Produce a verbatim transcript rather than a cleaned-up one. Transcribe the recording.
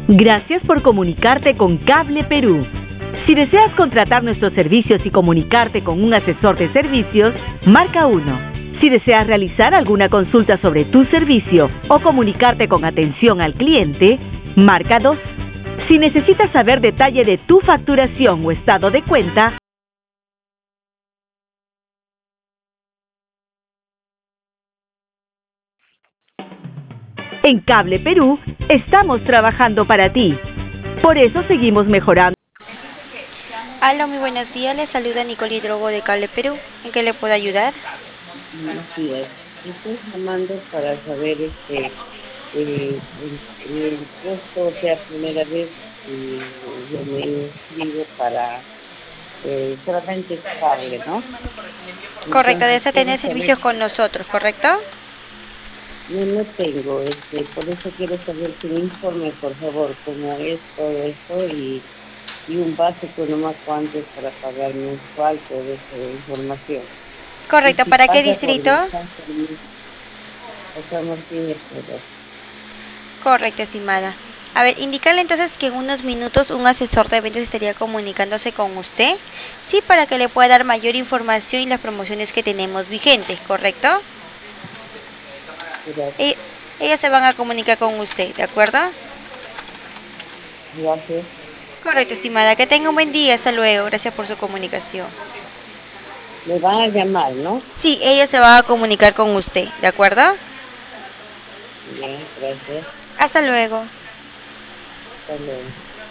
Gracias por comunicarte con Cable Perú. Si deseas contratar nuestros servicios y comunicarte con un asesor de servicios, marca uno. Si deseas realizar alguna consulta sobre tu servicio o comunicarte con atención al cliente, marca dos. Si necesitas saber detalle de tu facturación o estado de cuenta, en Cable Perú estamos trabajando para ti. Por eso seguimos mejorando. Hola, muy buenos días. Les saluda Nicole Hidrogo de Cable Perú. ¿En qué le puedo ayudar? Buenos días. Estoy llamando para saber este eh, el, el costo, o sea, primera vez que yo me inscribo para eh, solamente cable, ¿no? Correcto, Entonces desea quiero tener saber, servicios con nosotros, ¿correcto? yo no tengo, este, por eso quiero saber que me informe, por favor, cómo es todo esto y, y un básico nomás cuánto es para pagar mensual, toda esa información. Y Correcto, si ¿para qué pasa por distrito? mensaje, José Martínez, pero Correcto, estimada. A ver, indicarle entonces que en unos minutos un asesor de ventas estaría comunicándose con usted, sí, para que le pueda dar mayor información y las promociones que tenemos vigentes, ¿correcto? gracias. E- ellas se van a comunicar con usted, ¿de acuerdo? Gracias. Correcto, estimada. Que tenga un buen día. Hasta luego. Gracias por su comunicación. Me van a llamar, ¿no? Sí, ella se va a comunicar con usted, ¿de acuerdo? Bien, gracias. Hasta luego. Hasta luego.